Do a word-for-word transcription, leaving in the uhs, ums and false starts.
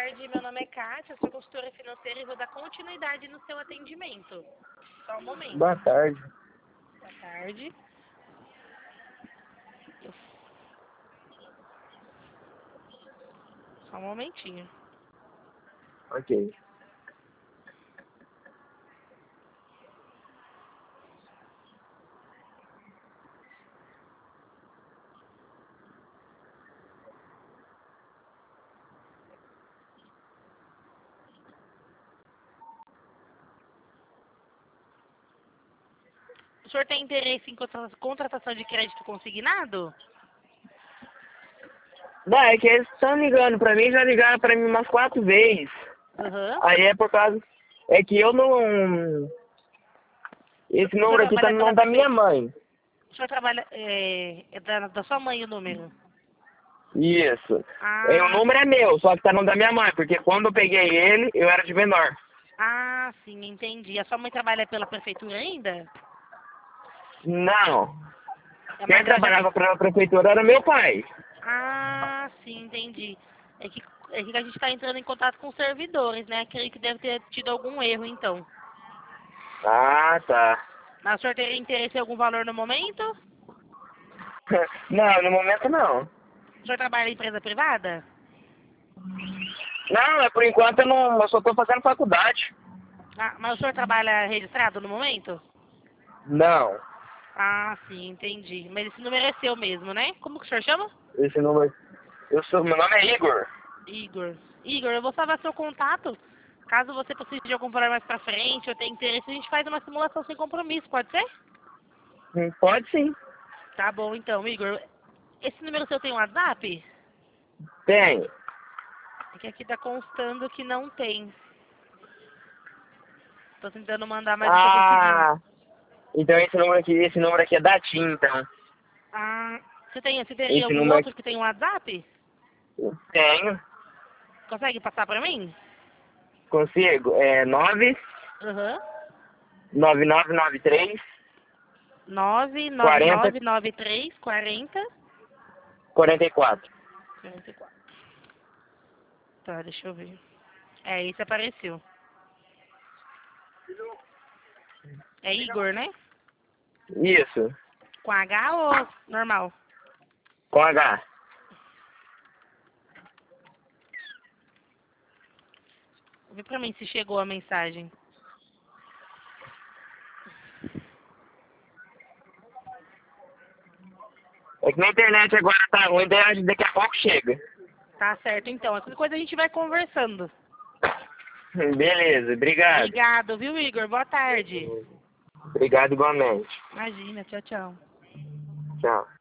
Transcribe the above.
tarde, meu nome é Kátia, sou consultora financeira e vou dar continuidade no seu atendimento. Só um momento. Boa tarde. Boa tarde. Só um momentinho. Ok. O senhor tem interesse em contra- contratação de crédito consignado? Não, é que eles estão ligando pra mim, já ligaram pra mim umas quatro vezes. Aham. Aí é por causa... É que eu não... Esse O senhor número aqui tá trabalha no pela nome da minha prefeitura? mãe. O senhor trabalha... É, é da, da sua mãe o número? Isso. E o Ah, número é meu, só que tá no nome da minha mãe, porque quando eu peguei ele, eu era de menor. ah, sim, entendi. A sua mãe trabalha pela prefeitura ainda? Não. É, Quem mas ela já tem... trabalhava pra prefeitura era meu pai. Ah, sim, entendi. É que, é que a gente está entrando em contato com os servidores, né? Creio que deve ter tido algum erro, então. Ah, tá. Mas o senhor teria interesse em algum valor no momento? Não, no momento não. O senhor trabalha em empresa privada? Não, é por enquanto eu não. Eu só tô fazendo faculdade. Ah, mas o senhor trabalha registrado no momento? Não. Ah, sim, entendi. Mas esse número é seu mesmo, né? Como que o senhor chama? Esse número. Eu sou. Meu nome é Igor. Igor. Igor, eu vou salvar seu contato. Caso você precise de algum valor mais pra frente ou tenha interesse, a gente faz uma simulação sem compromisso, pode ser? Hum, Pode sim. Tá bom, então, Igor. Esse número seu tem um WhatsApp? Tem. É que aqui tá constando que não tem. Tô tentando mandar, mas não tô conseguindo. Ah. Então esse número aqui, esse número aqui é da TIM, então. Ah, você tem, você teria Esse algum número outro aqui que tem um WhatsApp? eu tenho. Consegue passar pra mim? Consigo. É nove Aham. nove nove nove três nove nove quarenta nove nove três quarenta quarenta e quatro. quarenta e quatro. Tá, deixa eu ver. É, esse apareceu. É Igor, né? Isso. Com H ou normal? Com H. Vê pra mim se chegou a mensagem. É que na internet agora tá ruim, daí acho que daqui a pouco chega. Tá certo, então. Qualquer coisa a gente vai conversando. Beleza, obrigado. Obrigado, viu, Igor? Boa tarde. Obrigado igualmente. Imagina, tchau, tchau. Tchau.